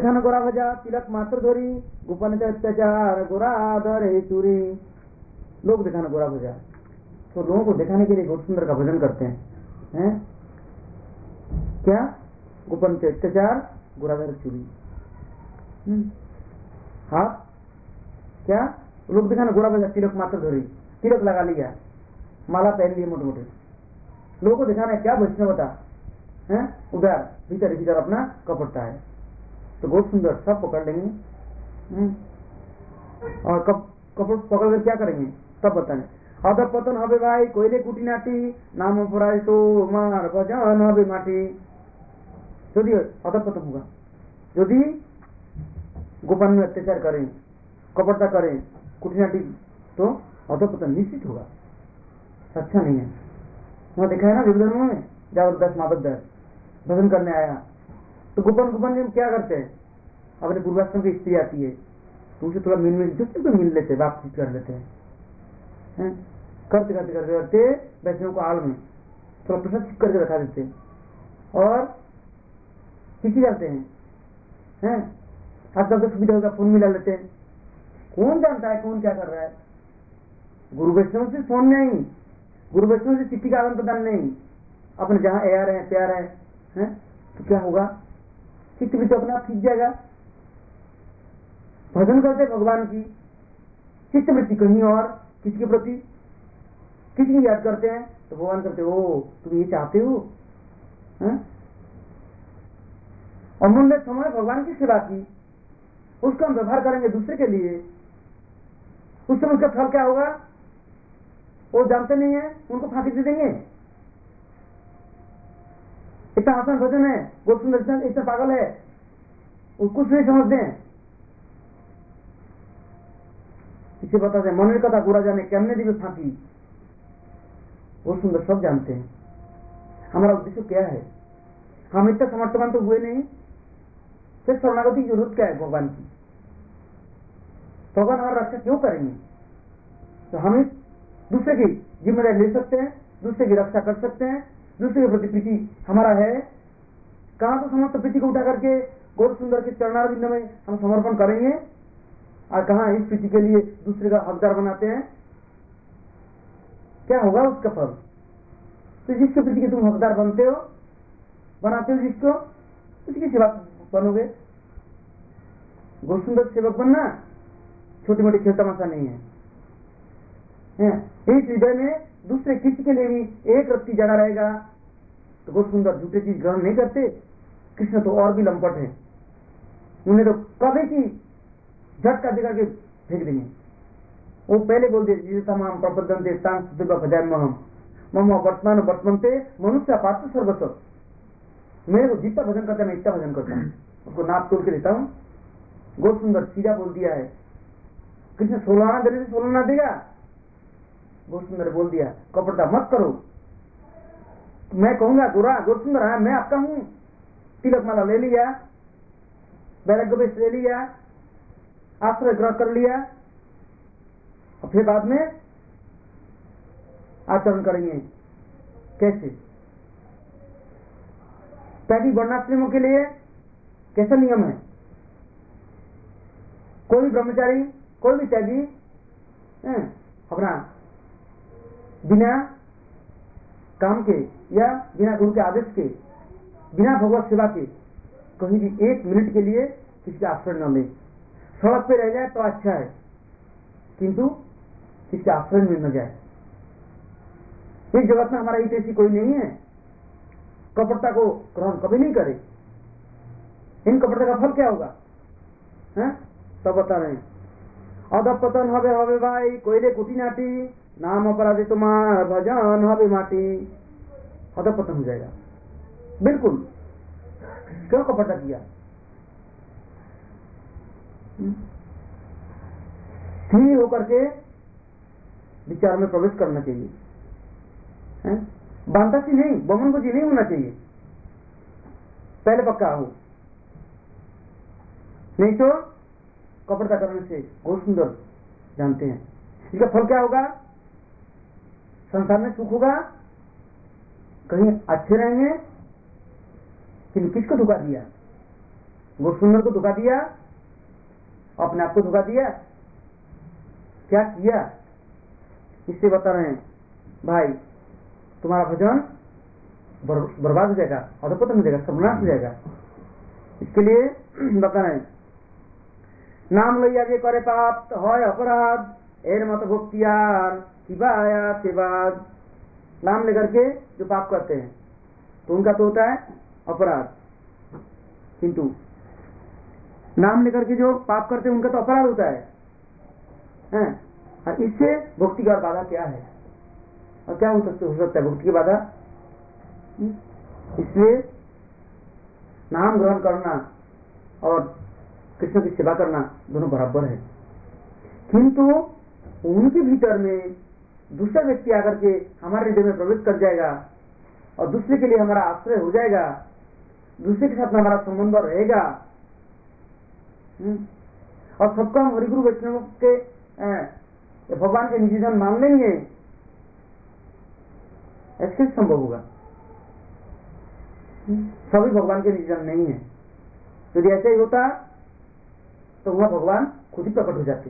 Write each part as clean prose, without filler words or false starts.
दिखाना गोरा भजा तिलक मात्र धोरी, गोपन अत्याचार गोराधर हे चूरी। लोग दिखाना गोरा भजा, तो लोगों को दिखाने के लिए बहुत सुंदर का भजन करते हैं। क्या? गोपन के अत्याचार गोराधर चूरी। हाँ क्या? लोग दिखाना गोरा भजा तिलक मात्र धोरी, तिलक लगा लिया, माला पहन लिए मोटे मोटे, लोगों को दिखाना है क्या वैष्णवता है, उधर भीतर भीतर अपना कपड़ता है। तो बहुत सुंदर सब पकड़ लेंगे। और कपड़ पकड़ कर क्या करेंगे तब बताएं। अध पतन हबे भाई कोयले कुटी नाटी, नाम अपराध तो मार भजन हबे माटी। यदि अध पतन होगा, यदि गोपन में अत्याचार करें, कपड़ता करें, कुटीनाटी, तो अधोपतन निश्चित होगा। अच्छा नहीं है। वहां देखा है ना विभिन्न में जबरदस्त माधवदास भजन करने आया, तो गोपन जी क्या करते हैं, अपने पूर्वाश्रम की स्त्री आती है तो उसे थोड़ा मिल लेते, बातचीत कर लेते हैं। करते करते करते करते वैष्णव को आल में थोड़ा प्रसाद छिप करके रखा देते और किसी करते हैं। आजकल तो सुविधा होगा, फोन मिला लेते हैं। कौन जानता है कौन क्या कर रहा है? गुरु वैष्णव से फोन नहीं, गुरु वैष्णव से चिट्ठी का आदान प्रदान नहीं, अपने जहां एयर है प्यार है, तो क्या होगा? चित्त भी तो अपने आप सीख जाएगा। भजन करते भगवान की, चित्त वृत्ति कहीं और, किसके प्रति, किसकी याद करते हैं, तो भगवान करते हो तुम ये चाहते हो। अमूल्य समय भगवान की सेवा की, उसका हम व्यवहार करेंगे दूसरे के लिए, उस समय उसका फल क्या होगा वो जानते नहीं है, उनको फांसी दे देंगे। इतना आसान भजन है, वो सुंदर इतना पागल है, कुछ नहीं समझते हैं। इसे बताते हैं मन कथा पूरा जाने कैमने दी फांसी, वो सुंदर सब जानते हैं। हमारा उद्देश्य क्या है? हम इतना समर्थवान तो हुए नहीं, सिर्फ शरणागति की जरूरत क्या है भगवान की? भगवान हमारा रक्षा क्यों करेंगे? तो हम इस दूसरे की जिम्मेदारी ले सकते हैं, दूसरे की रक्षा कर सकते हैं, दूसरे के प्रति प्रीति हमारा है। कहां तो समस्त प्रीति को उठा करके गौर सुंदर के चरणारविंद में हम समर्पण करेंगे, और कहां इस प्रीति के लिए दूसरे का हकदार बनाते हैं। क्या होगा उसका फल? तो जिसके प्रति के तुम हकदार बनते हो, बनाते हो जिसको, उसकी सेवा बनोगे। गौर सुंदर सेवक बनना छोटी मोटी खेल तमाशा नहीं है। इस हृदय में दूसरे किसी के लिए भी एक रत्ती जगा रहेगा तो बहुत सुंदर झूठे चीज ग्रहण नहीं करते। कृष्ण तो और भी लंपट है, उन्हें तो कभी की झटका देकर के फेंक देंगे। वो पहले बोल दे जिसे तमाम प्रबंधन दे मम वर्तमान वर्तमनते मनुष्य पात्र सर्वस्व। मेरे को जितना भजन करता है मैं इतना भजन करता हूँ, उसको नाप तोड़ के देता हूँ। बहुत सुंदर सीधा बोल दिया है। कृष्ण 16 आना देने से 16 ना देगा, बहुत सुंदर बोल दिया। कपड़ता मत करो, मैं कहूंगा गोरा बहुत सुंदर है, मैं आपका हूं। तिलक माला ले लिया, वैराग्य वेश ले लिया, आश्रय ग्रह कर लिया, और फिर बाद में आचरण करेंगे। कैसे? त्यागी वर्णाश्रमों के लिए कैसा नियम है? कोई ब्रह्मचारी, कोई भी त्यागी अपना बिना काम के या बिना गुरु के आदेश के, बिना भगवत सेवा के कहीं भी 1 मिनट के लिए किसी का आश्रय न ले। सड़क पे रह जाए तो अच्छा है, किंतु किसी का आश्रय में न जाए। इस जगत में हमारा हित ऐसी कोई नहीं है। कपटता को ग्रहण कभी नहीं करे। इन कपटता का फल क्या होगा सब बता रहे हैं। अधपतन हवे हवे भाई कोयले कुटी नाटी, नाम अपराधी तुम्हार भजन हवे माटी। अधपतन हो जाएगा बिल्कुल। क्यों कपटा किया? स्थिर होकर के विचार में प्रवेश करना चाहिए। बांधासी नहीं, बमन को जी नहीं होना चाहिए, पहले पक्का हो। नहीं तो कपड़ता करने से बहुत सुंदर जानते हैं। इसका फल क्या होगा? संसार में सुख होगा, कहीं अच्छे रहेंगे, किंतु किसको धोखा दिया? वो सुंदर को धोखा दिया, अपने आप को धोखा दिया, क्या किया? इससे बता रहे हैं भाई तुम्हारा भजन बर्बाद हो जाएगा, अधपतन हो जाएगा, सर्वनाश हो जाएगा। इसके लिए बता रहे हैं नाम लइया जे करे पाप হয় अपराध एर मत भक्तियार किबा आया के बाद। नाम लेकर के जो पाप करते हैं तो उनका तो होता है अपराध, किंतु नाम लेकर के जो पाप करते हैं उनका तो अपराध होता है। और इससे भक्ति का बाधा क्या है और क्या हो सकता है भक्ति की बाधा? इसलिए नाम ग्रहण करना और कृष्ण की सेवा करना दोनों बराबर है, किंतु उनके भीतर में दूसरा व्यक्ति आकर के हमारे हृदय में प्रवेश कर जाएगा और दूसरे के लिए हमारा आश्रय हो जाएगा, दूसरे के साथ में हमारा संबंध रहेगा और सबको हम हरिगुरु वैष्णव के भगवान के निजी जन मान लेंगे, ऐसे संभव होगा? सभी भगवान के निजी जन नहीं है। यदि ऐसे ही होता तो वह भगवान खुद ही प्रकट हो जाते।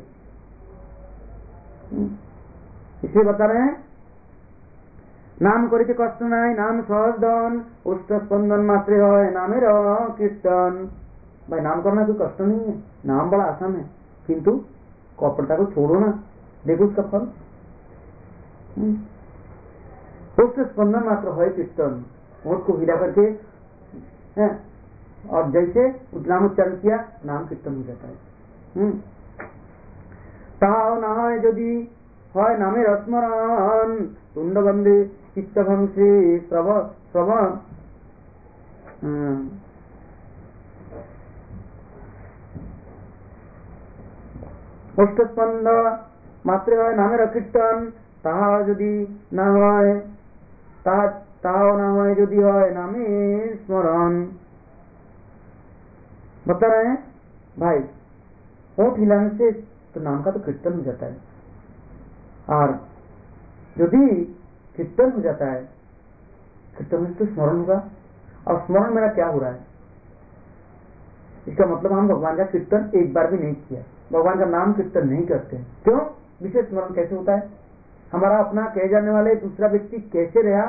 इसलिए बता रहे हैं नाम करिते कष्ट नाई नाम सहज धन उष्ट स्पंदन मात्र है नामेर कीर्तन। भाई नाम करना कोई कष्ट नहीं है, नाम बड़ा आसान है, किंतु कपटता को छोड़ो ना, देखो उसका फल। उष्ट स्पंदन मात्र है कीर्तन, होठ को हिला करके है और जैसे नाम उच्चारण किया नाम कीर्तन हो जाता है। ताओ ना है यदि হয় নামের স্মরণ তুণ্ডবন্দে চিত্তভংসে শ্রবণ অষ্টস্পন্দ মাত্রে হয় নামের কীর্তন তাহা যদি না হয় তাহাও না হয় যদি হয় নামের স্মরণ। बता रहे हैं भाई होठ हिलाने से तो नाम का तो कीर्तन हो जाता है, और यदि कीर्तन हो जाता है कीर्तन में तो स्मरण होगा, और स्मरण मेरा क्या हो रहा है? इसका मतलब हम भगवान का कीर्तन एक बार भी नहीं किया, भगवान का नाम कीर्तन नहीं करते। क्यों? विशेष स्मरण कैसे होता है? हमारा अपना कहे जाने वाले दूसरा व्यक्ति कैसे रहा,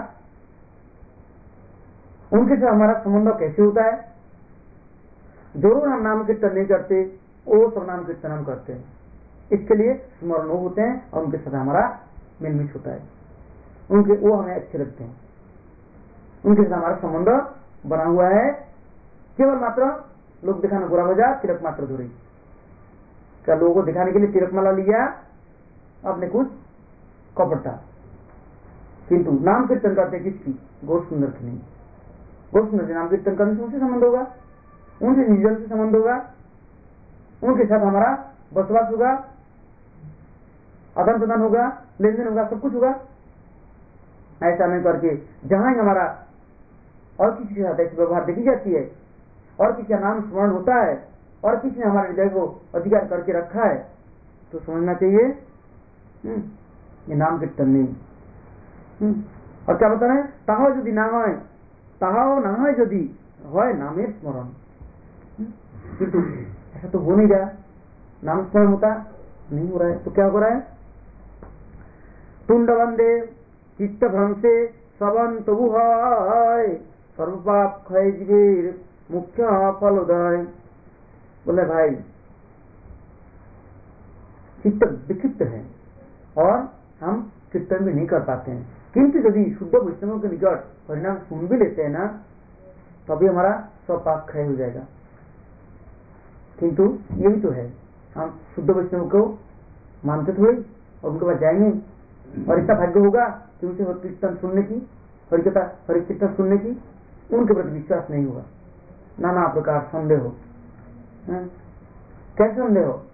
उनके साथ हमारा संबंध कैसे होता है? जरूर हम नाम कीर्तन नहीं करते, वो सब नाम कीर्तन हम करते हैं, इसके लिए स्मरण होते हैं और उनके साथ हमारा मिल मिश होता है, उनके वो हमें अच्छे लगते हैं, उनके साथ हमारा संबंध बना हुआ है। केवल मात्र लोग दिखाना गोरा बजा तिलक मात्र धुरी, क्या लोगों को दिखाने के लिए तिलक माला लिया, आपने कुछ कपटता, किंतु नाम कीर्तन करते किसकी? गौर सुंदर की नहीं। गौर सुंदर के नाम कीर्तन करने से उनसे संबंध होगा, उनसे निजन से संबंध होगा, उनके साथ हमारा बसवास होगा, आदान प्रदान होगा, लेन देन होगा, सब कुछ होगा। ऐसा नहीं करके जहां ही हमारा और किसी के साथ ऐसी व्यवहार देखी जाती है और किसी का नाम स्मरण होता है और किसी ने हमारे हृदय को अधिकार करके रखा है, तो समझना चाहिए ये नाम कीर्तन नहीं। और क्या बता रहे हैं? ताहो यदि ना है, ताहो ना है यदि है नामेर स्मरण, किंतु ऐसा तो हो नहीं रहा, नाम स्मरण होता नहीं हो रहा है, तो क्या हो रहा है? तुंड बंदे चित्त भ्रंशे श्रवण तबु है सर्वपाप क्षय जीवेर मुख्य फलोदय। बोले भाई चित्त विक्षिप्त है और हम कीर्तन भी नहीं कर पाते हैं, किंतु यदि शुद्ध वैष्णवों के निकट परिणाम सुन भी लेते हैं ना, तभी हमारा सब पाप क्षय हो जाएगा। किंतु यही तो है, हम शुद्ध वैष्णव को मानते थोड़ी और उनके पास जाएंगे, और इतना भाग्य होगा कि उनसे कीर्तन सुनने की, हरिकथा हरिकीर्तन सुनने की उनके प्रति विश्वास नहीं होगा, नाना प्रकार संदेह हो। कैसे संदेह हो?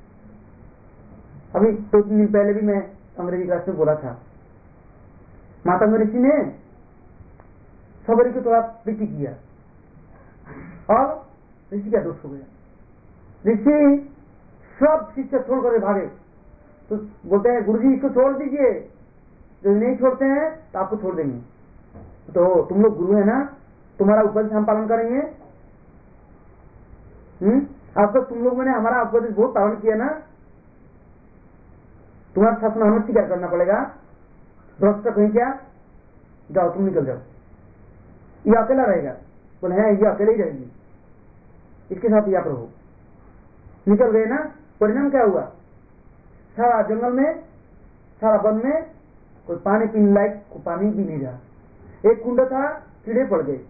अभी 2 दिन पहले भी मैं अंग्रेजी क्लास में बोला था, माता ऋषि ने सबरी को थोड़ा प्रीति किया और ऋषि का दोष हो गया। ऋषि सब शिष्य छोड़ कर भागे, तो बोलते हैं गुरुजी इसको छोड़ दीजिए, जो नहीं छोड़ते हैं तो आपको छोड़ देंगे। तो तुम लोग गुरु है ना, तुम्हारा उपदेश हम पालन करेंगे। अब तक तुम लोगों ने हमारा उपदेश बहुत पालन किया ना, तुम्हारा शासन हमें स्वीकार करना पड़ेगा। भ्रष्ट कहीं क्या, जाओ तुम निकल जाओ, ये अकेला रहेगा। बोले है ये अकेले ही रहेगी, इसके साथ यहाँ पर हो। निकल गए ना, परिणाम क्या हुआ? सारा जंगल में, सारा वन में कोई पानी पीने लायक पानी भी नहीं रहा। एक कुंड था, कीड़े पड़ गए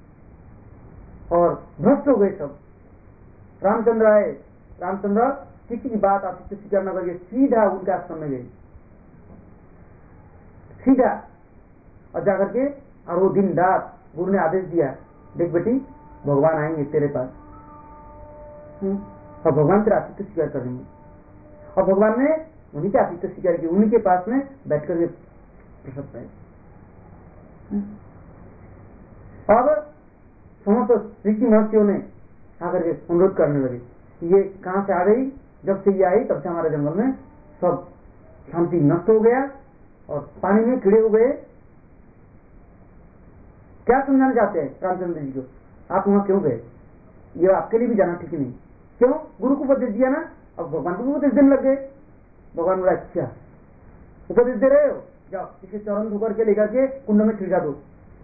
और भ्रष्ट हो गए सब। रामचंद्र आए, रामचंद्र किसी की बात आती स्वीकार न करके सीधा उनके आश्रम में गए, सीधा। और जाकर के और वो दिन रात गुरु ने आदेश दिया, देख बेटी भगवान आएंगे तेरे पास और भगवान तेरा आतिथ्य स्वीकार करेंगे। और भगवान ने उन्हीं के आतिथ्य स्वीकार किया, उन्हीं के पास में बैठ करके प्रसाद पाए। अब समस्त ऋषि महर्षियों ने आकर के अनुरोध करने लगे, ये कहां से आ गई? जब से ये आई तब से हमारे जंगल में सब शांति नष्ट हो गया और पानी में कीड़े हो गए। क्या समझाना चाहते हैं रामचंद्र जी को? आप वहां क्यों गए? ये आपके लिए भी जाना ठीक नहीं। क्यों? गुरु को उपदेश दिया ना, अब भगवान को उपदेश देने लग गए। भगवान बोला अच्छा उपदेश दे रहे हो, जाओ इसे चरण धोकर के लेकर के कुंड में छिड़का दो,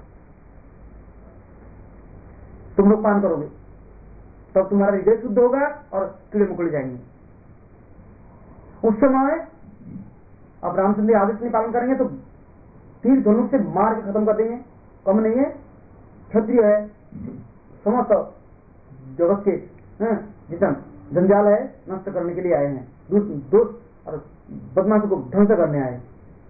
तुम लोग पान करोगे, तब तुम्हारा हृदय शुद्ध होगा और कीड़े मकोड़े जाएंगे। उस समय अब रामचंद्र आदेश नहीं पालन करेंगे तो तीर धनुष से मार के खत्म कर देंगे। कम नहीं है, क्षत्रिय है, समस्त जगत के जितना जंजाल है नष्ट करने के लिए आए हैं, दोस्त और बदमाशों को ध्वंस करने आए।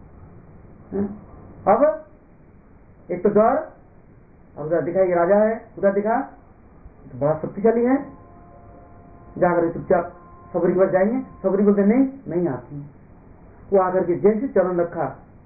अब एक तो डर, और उधर दिखा ये राजा है, उधर दिखा तो बड़ा शक्तिशाली है। जाकर चुपचाप सबरी के पास जाएंगे, सबरी बोलते नहीं आती। वो आकर के जैसे चरण रखा,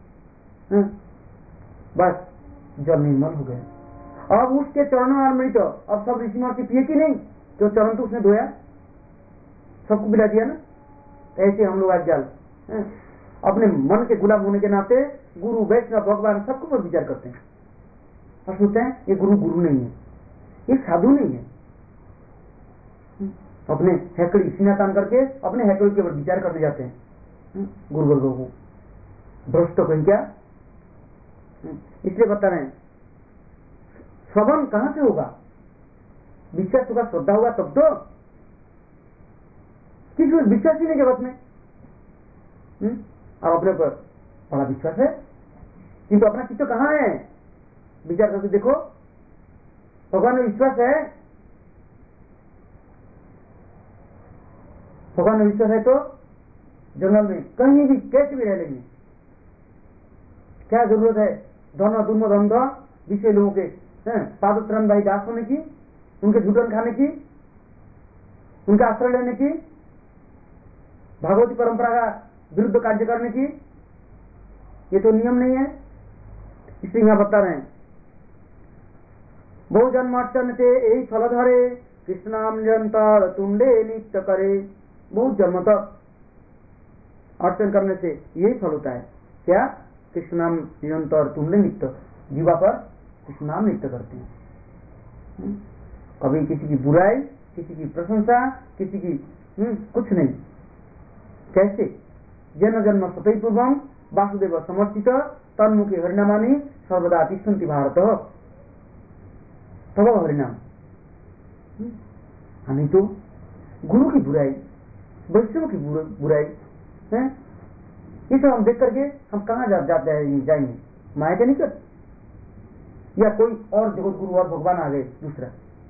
बस जल निर्मल हो गया। अब उसके चरणों में अमृत, अब सब ऋषि महर्षि पिए कि नहीं? जो चरण तो उसने धोया, सबको पिला दिया ना। ऐसे हम लोग आज जल अपने मन के गुलाम होने के नाते गुरु वैष्णव भगवान सबको पर विचार करते हैं और सोचते हैं ये गुरु नहीं है, ये साधु नहीं है। अपने हैकड़ी सीना तान करके अपने हैकड़ी के ऊपर विचार करने जाते हैं गुरु वर्गों को। भ्रष्ट कहीं क्या, इसलिए बता रहे हैं श्रवण कहां से होगा? विश्वास होगा, श्रद्धा होगा तब तो। किसी को विश्वास ही नहीं जगत में, और अपने पर बड़ा विश्वास है, किंतु अपना चित्त कहां है? विचार करके देखो, भगवान में विश्वास है, भगवान में विश्वास है तो जंगल में कहीं भी कैसे भी रह लेंगे। क्या जरूरत है धन दुर्म धंधा विषय लोगों के पादोत्तरम भाई दास होने की, उनके झूठन खाने की, उनका आश्रय लेने की, भागवती परंपरा का विरुद्ध कार्य करने की? ये तो नियम नहीं है। इसलिए यहां बता रहे हैं बहु जन्मार्चन थे यही फल धरे कृष्णाम निरंतर तुंडे नित्य करे। बहुत जन्म तक अर्चन करने से यही फल होता है। क्या? कृष्णाम निरंतर तुंडे नित्य, जीवा पर कृष्णाम नित्य करते हैं। कभी किसी की बुराई, किसी की प्रशंसा, किसी की कुछ नहीं। कैसे? जन्म जन्म सतई पूर्वम वासुदेव समर्थित तन्मुखी हरिनामानी सर्वदा तिष्ठन्ति भारत। तब हरिनाम, नहीं तो गुरु की बुराई, वैष्णव की बुराई है, ये सब हम देख करके हम कहाँ जाएंगे? माया के निकट, या कोई और जगत गुरु और भगवान आ गए दूसरा,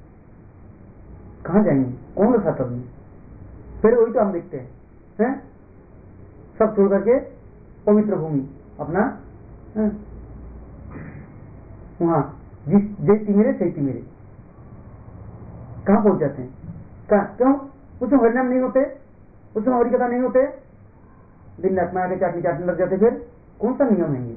कहाँ जाएंगे? कौन सा तब? फिर वही तो हम देखते हैं, सब छोड़ करके पवित्र भूमि अपना वहां जैसी मेरे सही मेरे कहां पहुंच जाते हैं? कहा क्यों? उसमें हरिनाम नहीं होते, उसमें हरि कथा नहीं होते, दिन रात माया के चाटने लग जाते। फिर कौन सा नियम है ये?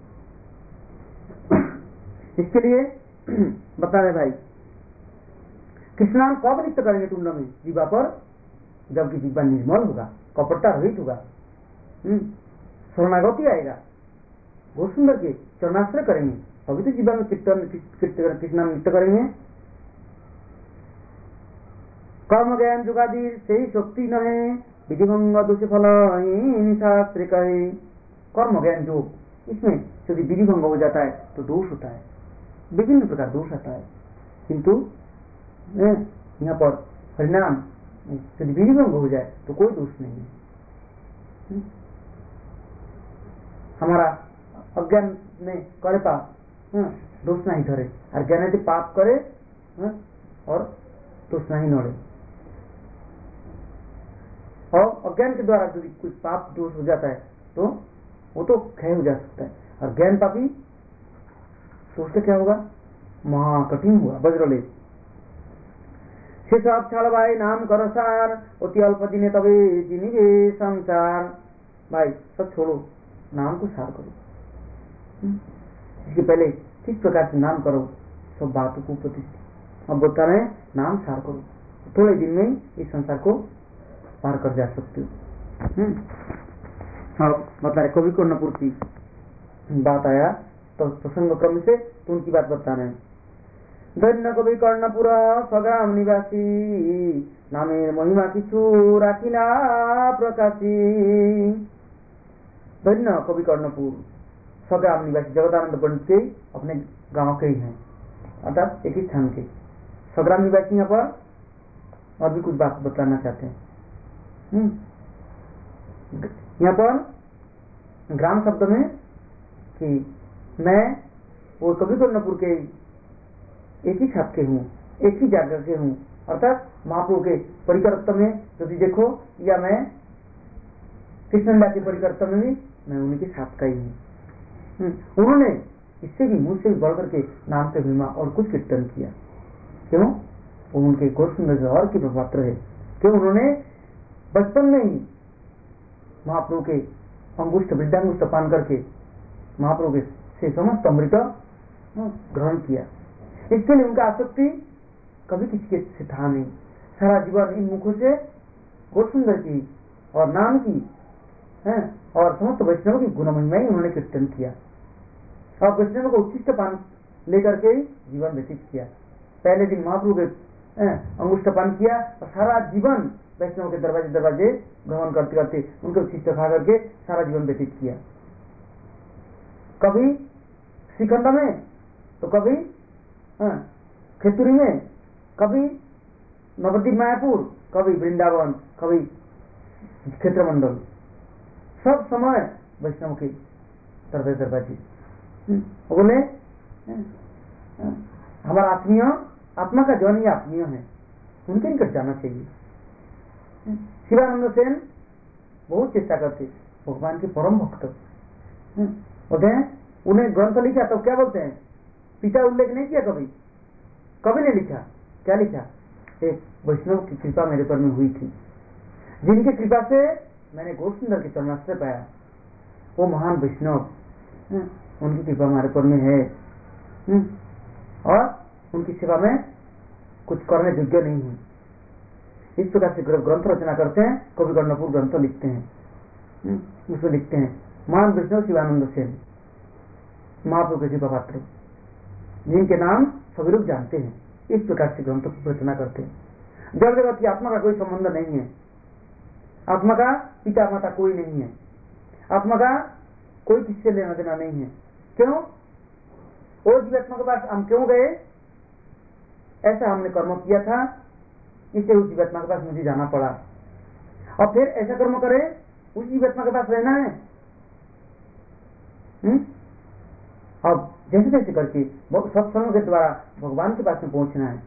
इसके लिए बता रहे भाई, कृष्णाम कब नित्य करेंगे तुम में? जीवा पर, जबकि जीवा निर्मल होगा, कपटता रहित होगा, शरणागति आएगा, बहुत सुंदर के चरणाश्रय करेंगे, अभी तो जीवा में कृष्णाम नित्य करेंगे। कर्म ज्ञान जुगादी से ही शक्ति नहे, विधिभंग दोष फल शास्त्र कहे। कर्म ज्ञान योग, इसमें यदि विधिभंग हो जाता है तो दोष होता है, विभिन्न प्रकार दोष आता है। किंतु यहाँ पर परिणाम यदि विधिभंग हो जाए तो कोई दोष नहीं है। हमारा अज्ञान में करे पाप, दोष नहीं धरे, और ज्ञान यदि पाप करे और दोष नहीं नड़े। और अज्ञान के द्वारा यदि कुछ पाप दोष हो जाता है तो वो तो क्षय हो जा सकता है, और ज्ञान पापी तो उससे क्या होगा, महाकठिन हुआ वज्रलेप। से सब छाड़ भाई नाम करो सार, अति अल्प दिने तबे जिनिवे संसार। भाई सब छोड़ो, नाम को सार करो। इसके पहले किस प्रकार से नाम करो, सब बातों को प्रतिष्ठित। अब बोलता रहे नाम सार करो, थोड़े दिन में इस संसार को पार कर जा सकते हो। अब बता रहे कवि कर्णपुर की बात आया तो प्रसंग क्रम से तो उनकी बात बता रहे हैं। धन्य कवि कर्णपुर स्वग्राम निवासी, नामे महिमा किछु राखिला प्रकाशी। धन्य कवि कर्णपुर स्वग्राम निवासी, जगदानंद पंडित के अपने गांव के ही हैं, अर्थात एक ही स्थान के स्वग्राम निवासी। यहाँ पर और भी कुछ बात बताना चाहते हैं। यहाँ पर ग्राम शब्द में कि मैं वो कवि कर्णपुर के एक ही छाप के हूँ, एक ही जगह के हूँ, अर्थात महाप्रभु के परिकर्तव्य में यदि देखो, या मैं कृष्णलीला के परिकर्तव्य में भी मैं उन्हीं के छाप का ही हूँ। उन्होंने इससे भी मुझसे भी बढ़कर के नाम के महिमा और कुछ कीर्तन किया। क्यों? वो उनके गौर सुंदर और की पात्र है। क्यों? उन्होंने बचपन में ही महाप्रभु के अंगुष्ठ वृद्धांगुष्ठ पान करके महाप्रभु के से समस्त अमृत ग्रहण किया। इसके लिए उनका आसक्ति कभी किसी के से था नहीं। सारा जीवन इन मुखों से गौर सुंदर की और नाम की और समस्त वैष्णव की गुण महिमा ही उन्होंने कीर्तन किया, और वैष्णव को उच्चिष्ट पान लेकर के जीवन व्यतीत किया। पहले दिन महाप्रभु के अंगुष्ठ पान किया और सारा जीवन वैष्णव के दरवाजे दरवाजे भ्रमण करते करते उनके उच्चिष्ट खा करके सारा जीवन व्यतीत किया। कभी श्रीखंड में तो कभी खेतुरी में, कभी नवद्वीप मायापुर, कभी वृंदावन, कभी क्षेत्रमंडल, सब समय वैष्णव के दरवाजे दरवाजे। बोले हमारा आत्मीय, आत्मा का जन ही आत्मीय है, उनके निकट जाना चाहिए। शिवानंद सेन बहुत चेष्टा करते, भगवान के परम भक्त होते हैं। उन्हें ग्रंथ लिखा तो क्या बोलते हैं, पिता उल्लेख नहीं किया कभी, कभी नहीं लिखा। क्या लिखा? एक वैष्णव की कृपा मेरे पर में हुई थी, जिनकी कृपा से मैंने गौर सुंदर के चरणाश्रय पाया। वो महान वैष्णव, उनकी कृपा हमारे पर में है, और उनकी सेवा में कुछ करने योग्य नहीं है। इस प्रकार से ग्रंथ रचना करते हैं, कवि कर्णपुर ग्रंथ लिखते हैं। उसमें लिखते हैं महान वैष्णव शिवानंद सेन, महाप्रभु के कृपा पात्र, जिनके नाम सभी लोग जानते हैं। इस प्रकार से ग्रंथ की रचना करते हैं। जब जगत की आत्मा का कोई संबंध नहीं है, आत्मा का पिता माता कोई नहीं है, आत्मा का कोई किससे लेना देना नहीं है। क्यों? वो जीवात्मा के पास हम क्यों गए? ऐसा हमने कर्म किया था, इससे उस जीवात्मा के पास मुझे जाना पड़ा, और फिर ऐसा कर्म करे उस जीवात्मा के पास रहना है। अब जैसे जैसे करके सत्संग के द्वारा भगवान के पास में पहुंचना है।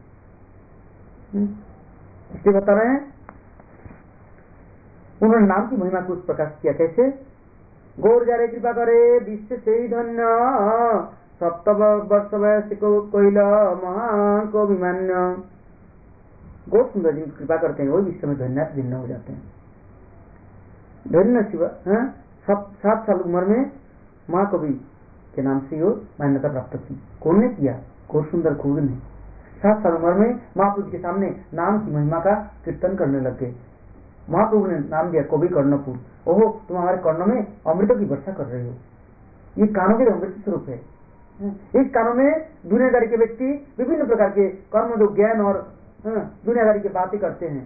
इसलिए बता रहे हैं उन्होंने नाम की महिमा को प्रकाश किया। कैसे? गौर जारे कृपा करे विश्व से ही धन्य, सप्त वर्ष वयस को कोयला महान को अभिमान्य। गौर सुंदर जी कृपा करते हैं, वही विश्व में धन्य भिन्न हो जाते हैं। धन्य शिव 7 साल उम्र में माँ कवि के नाम से मान्यता प्राप्त की। कौन ने किया? गौर सुंदर खुद ने। 7 साल उम्र में महाप्रभु के सामने नाम की महिमा का कीर्तन करने लग गए। महाप्रभु ने नाम दिया कवि कर्णपुर। ओहो, तुम हमारे कर्णों में अमृतों की वर्षा कर रहे हो। ये कानों के अमृत स्वरूप है। इस कानों में दुनियादारी के व्यक्ति विभिन्न प्रकार के कर्म जो ज्ञान और दुनियादारी की बातें करते हैं,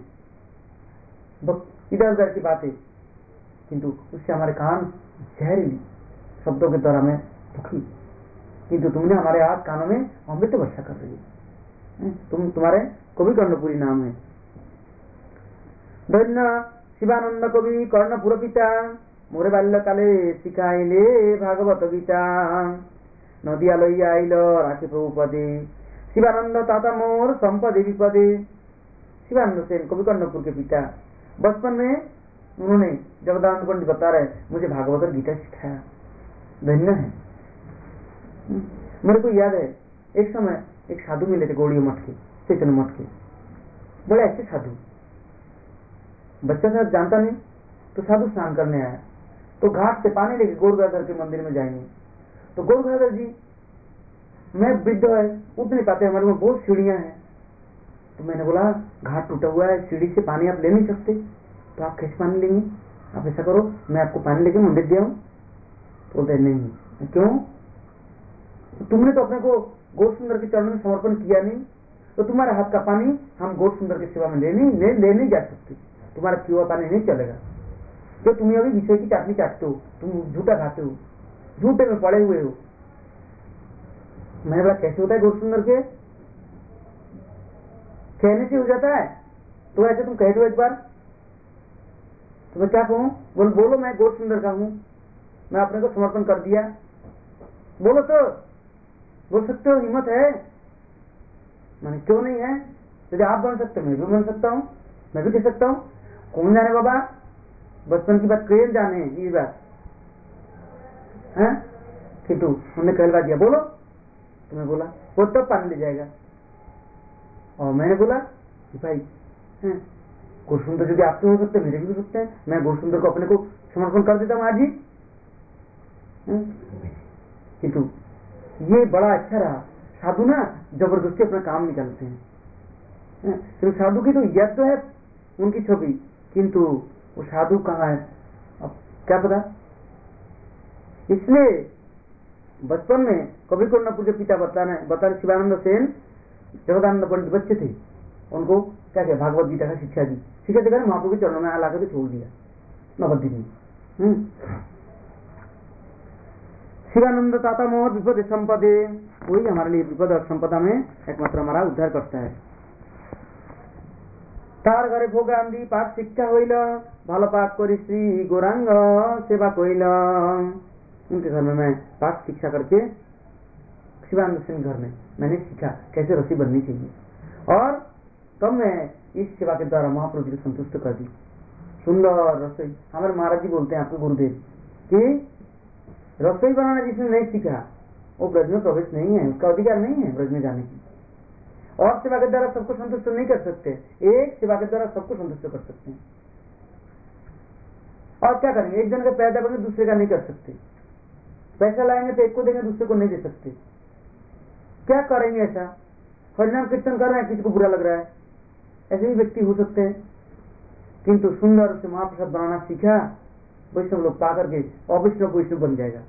इधर उधर की बातें, किंतु उससे हमारे कान जहरीली शब्दों के द्वारा मैं दुखी, किंतु तुमने हमारे आज कानों में अमृत वर्षा कर रही है। तुम्हारे कवि कर्णपुरी नाम है। धन्य शिवानंद कवि कर्णपुर पिता, मोरे बाल्यकाले शिखाइले भागवत गीता, नदिया लइया आइल राखी प्रभु पदे, शिवानंद ताता मोर संपदे विपदे। शिवानंद सेन कवि कर्णपुर के पिता, बचपन में उन्होंने जगदानंद पंडित बता रहे मुझे भागवत और गीता सिखाया। धन्य है। मेरे को याद है एक समय एक साधु मिले थे गौड़ी मठ के, चैतन्य मठ के, बड़े अच्छे साधु। बच्चा साहब जानता नहीं तो साधु स्नान करने आया, तो घाट से पानी लेके गौरगाधर के मंदिर में जाएंगे, तो गौरगाधर जी मैं वृद्ध है उठ नहीं पाते, हमारे में बहुत सीढ़ियां हैं। तो मैंने बोला घाट टूटा हुआ है, सीढ़ी से पानी आप ले नहीं सकते, तो आप कैसे पानी लेंगे? आप ऐसा करो मैं आपको पानी लेके मंदिर दे आऊं। तो बोलते नहीं। क्यों? तुमने तो अपने को गौर सुंदर के चरणों में समर्पण किया नहीं, तो तुम्हारे हाथ का पानी हम गौर सुंदर की सेवा में ले नहीं जा सकते, तुम्हारा पिया पानी नहीं चलेगा। तो तुम अभी विषय की चाटनी चाटते हो, तुम झूठा खाते हो, झूठे में पड़े हुए हो। मैंने बोला कैसे होता है गौर सुंदर के? कहने से हो जाता है, तो ऐसे तुम कह दो एक बार। तो मैं क्या कहूं? बोलो मैं गौर सुंदर का हूं, मैं अपने को समर्पण कर दिया, बोलो तो बोल सकते हो, हिम्मत है। मैंने क्यों नहीं है? यदि आप बन सकते मैं भी बन सकता हूं, मैं भी कह सकता हूं। कौन जाने बाबा, बचपन की बात कौन जाने ये बात है, किंतु उन्होंने कहलवा दिया बोलो। तो मैं बोला वो तब पानी ले जाएगा। और मैंने बोला कि भाई गुरुसुंदर यदि आपके हो सकते मेरे भी हो सकते हैं, मैं गुरुसुंदर को अपने को समर्पण कर देता हूं आज ही। किंतु ये बड़ा अच्छा रहा, साधु ना जबरदस्ती अपना काम निकालते हैं। तो साधु की तो यज्ञ है उनकी छवि, किंतु वो साधु कहाँ है अब क्या पता। इसलिए बचपन में कवि कर्णपुर के पिता बता शिवानंद सेन जगदानंद पंडित बच्चे थे, उनको क्या क्या भागवत गीता का शिक्षा देकर महाप्रभु के चरणों में ला करके छोड़ दिया नवद्वीप में। शिवानंद ताता मोर विपद संपदे, वही हमारे लिए विपद और संपदा में एकमात्र हमारा उद्धार करता है। तार घरे भोगांदी पाक शिक्षा होइल, भालो पाक करी श्री गौरांग सेवा कोइल। उनके घर में मैं पाक शिक्षा करके शिवानंद सिंह घर में मैंने सीखा कैसे रसी बननी चाहिए, और तब मैं इस सेवा के द्वारा महाप्रभु जी को संतुष्ट कर दी। सुंदर रसोई, हमारे महाराज जी बोलते हैं आपको गुरुदेव कि रसोई बनाना जिसने नहीं सीखा वो ब्रज में प्रवेश नहीं है, उसका अधिकार नहीं है ब्रज में जाने की। और सेवा के द्वारा सबको संतुष्ट नहीं कर सकते, एक सेवा के द्वारा सबको संतुष्ट कर सकते हैं। और क्या करेंगे, एक जन का पैदा करेंगे दूसरे का नहीं कर सकते, पैसा लाएंगे तो एक को देंगे दूसरे को नहीं दे सकते। क्या करेंगे ऐसा? हरिनाम कीर्तन कर रहे हैं, किसी को बुरा लग रहा है, ऐसे भी व्यक्ति हो सकते हैं। किंतु सुंदर से महाप्रसाद बनाना सीखा, वैष्णव लोग पा करके अवैष्णव वैष्णव बन जाएगा।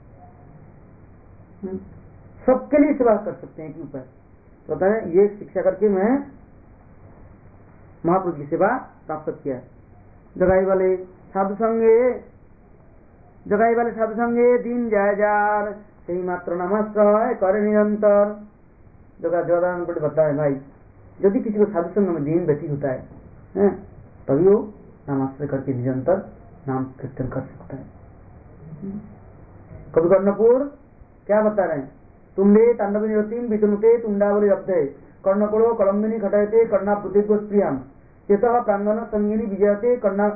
सबके लिए सेवा कर सकते हैं, क्यों? पता है ये शिक्षा करके मैं महाप्रभु की सेवा प्राप्त किया। जगाई वाले साधु संगे दिन जाय जार, सही मात्र नमस्कार करे निरंतर। जगदानंद पंडित बताए भाई यदि किसी को साधु संग में दिन व्यतीत होता है तभी वो नामाश्रय करके निरंतर नाम कीर्तन कर सकता है। कवि कर्णपुर क्या बता रहे हैं? तुमले तांडव निरतिम वितनुते तुंडावली रब्धे, कर्णकुलो कलम्बिनी घटयते कर्णा प्रतिगोस्प्रियाम, चेतः प्रांगण संगिनी विजयते कर्णा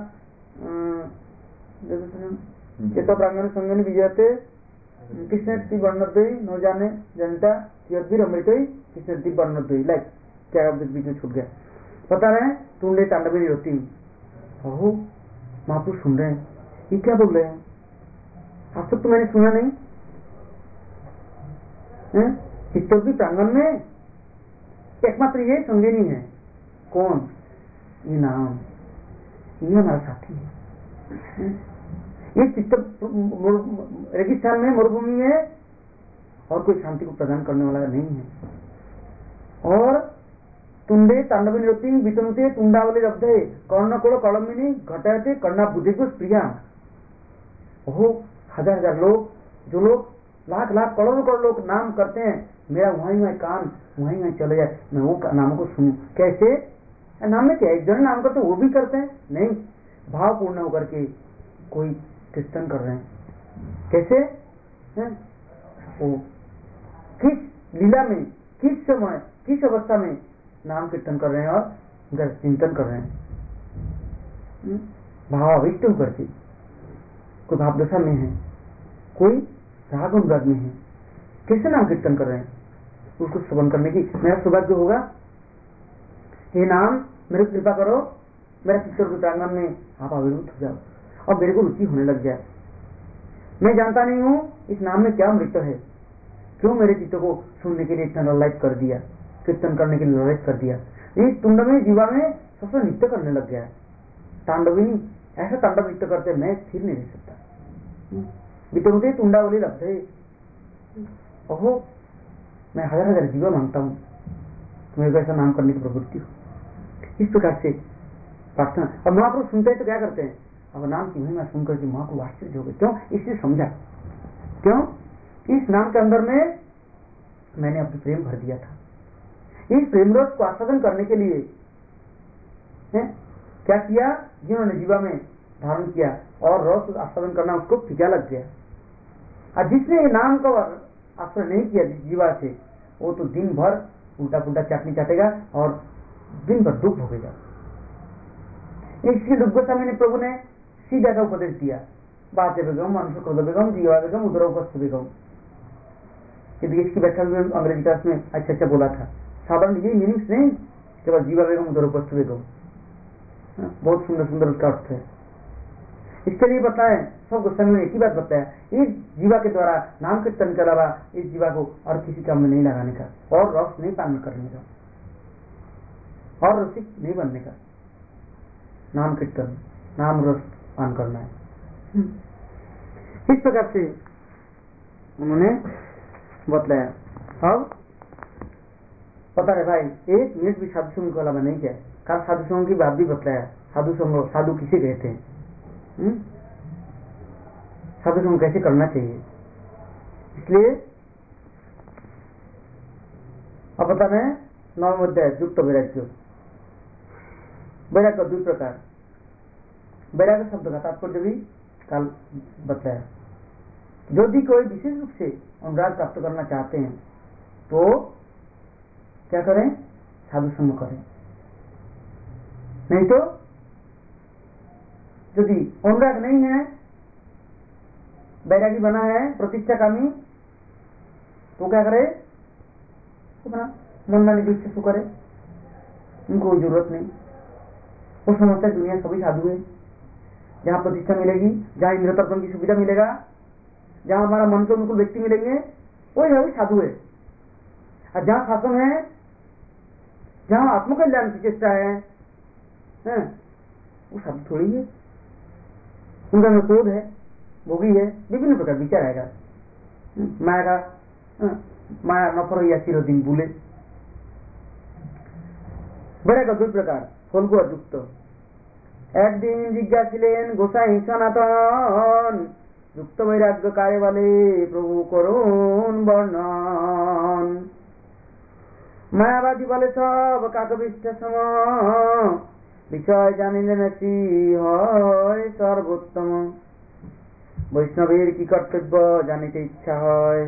चेतः प्रांगण संगिनी विजयते कृष्ण वर्णद्वयी न जाने जनता यद्वीर अमृतई कृष्ण वर्णद्वयी। लाइक क्या बीच में छूट गया। बता रहे हैं तुमले तांडव निरतिम। ओहो महापुरुष सुन रहे हैं, ये क्या बोल रहे हैं? आज तक तो मैंने सुना नहीं। चित्तौड़गढ़ प्रांगण में एकमात्र ये संगिनी है। कौन? ये नाम, ये हमारा साथी है। ये चित्त रेगिस्तान में मरुभूमि में और कोई शांति को प्रदान करने वाला नहीं है। और तुंडे तांडव नृत्य वितनुते तुंडावली लब्धे कर्णकोल कलमिनी घटाते कर्णा बुद्धिगुस प्रिया। ओहो, हजार हजार लोग, जो लोग लाख लाख करोड़ों करोड़ लोग नाम करते हैं, मेरा वहीं वहीं कान वहीं वहीं चले जाए, मैं वो नामों को सुनूं। कैसे? नाम में क्या एक जन नाम करते वो भी करते हैं? नहीं, भावपूर्ण होकर के कोई कीर्तन कर रहे हैं। कैसे है? वो किस लीला में, किस समय, किस अवस्था में नाम कीर्तन कर रहे हैं और उनका चिंतन कर रहे हैं। भावाविष्ट होकर के, कोई भावदशा में है, कोई राग अनुराग में है, कैसे नाम कीर्तन कर रहे हैं, उसको श्रवण करने की मेरा सौभाग्य होगा। ये नाम मेरे को कृपा करो, मेरा चित्त प्रांगण में आप आविर्भूत हो जाओ और मेरे को रुचि होने लग जाए। मैं जानता नहीं हूँ इस नाम में क्या अमृत है, क्यों मेरे चित्त को सुनने के लिए इतना ललायत कर दिया, कीर्तन करने के लिए ललायत कर दिया। इस तुंडवी जीवा में सबसे नृत्य करने लग गया है। तांडविनी ऐसा तांडव नृत्य करते मैं स्थिर नहीं रह सकता। वितमुदे तुंडावली लब्धे, ओहो, मैं हजार हजार जीवा मांगता हूँ, मेरे को ऐसा नाम करने की प्रवृत्ति हो। इस प्रकार से प्रार्थना। और महाप्रभु सुनते हैं तो क्या करते हैं, अब नाम की महिमा सुनकर के महाप्रभु आश्चर्य हो गए। क्यों? इससे समझा, क्यों? इस नाम के अंदर में मैंने अपनी प्रेम भर दिया था। इस प्रेम रस को आस्वादन करने के लिए क्या किया, जिन्होंने जीवा में धारण किया और रस आस्वादन करना उसको फीका लग गया। और जिसने ये नाम का आश्रय नहीं किया जीवा से, वो तो दिन भर उल्टा पुल्टा चाटनी चाटेगा और दिन भर दुख भोगेगा। इसलिए दुख गोस्वामी ने प्रभु ने सीधा का उपदेश दिया, बाते बेगम, मनुष्य क्रोध बेगम, जीवा बेगम, उदरोगस्त बेगम। इसकी व्याख्या में अंग्रेजी क्लास में अच्छा बोला था। साधारण यही मीनिंग्स नहीं, केवल जीवा बेगम, उदरोगस्त बेगम, बहुत सुंदर सुंदर उसका अर्थ है। इसके लिए बताए सब गोस्वामी ने एक ही बात बताया, इस जीवा के द्वारा नाम कीर्तन के अलावा इस जीवा को और किसी काम में नहीं लगाने का, और रस नहीं पान करने का, और रसिक नहीं बनने का। नाम कीर्तन, नाम रस पान करना है। इस प्रकार से उन्होंने बतलाया। अब पता है भाई, एक मिनट भी साधु संघ को अलावा नहीं किया। कल साधु संघ की बात भी बतलाया। साधु संघ, साधु किसे कहते हैं, साधु संघ कैसे करना चाहिए। इसलिए अब बता रहे हैं 9वां अध्याय युक्त वैराग्य। वैराग्य दो प्रकार। वैराग्य शब्द का तात्पर्य भी कल बताया। यदि कोई विशेष रूप से अनुराग प्राप्त करना चाहते हैं तो क्या करें, साधु संग करें। नहीं तो यदि अनुराग नहीं है, वैरागी बना है, प्रतिष्ठा कामी, तो क्या करे, अपना मनमानी दृष्टि से करे, उनको कोई जरूरत नहीं। वो समझता है दुनिया सभी साधु है, जहां प्रतिष्ठा मिलेगी, जहां इंद्र तर्पण की सुविधा मिलेगा, जहां हमारा मन के अनुकूल व्यक्ति मिलेंगे, वही साधु है। और जहां शासन है, जहां आत्मकल्याण की चेष्टा है, वो साधु थोड़ी है। उनका में क्रोध है, भोगी है, विभिन्न प्रकार विचार आएगा। माया का माया नफर या चिर दिन भूले। वैराग्य दो प्रकार, फल्गु और युक्त। একদিন জিজ্ঞাসিলেন গোসাই সনাতন, যুক্ত বৈরাগ্য কারে বলে প্রভু করুন বর্ণন। মায়াবাদী বলে সব কাকবিষ্ঠ সম, বিষয় জানিলে নাকি হয় সর্বোত্তম। বৈষ্ণবের কি কর্তব্য জানিতে ইচ্ছা হয়,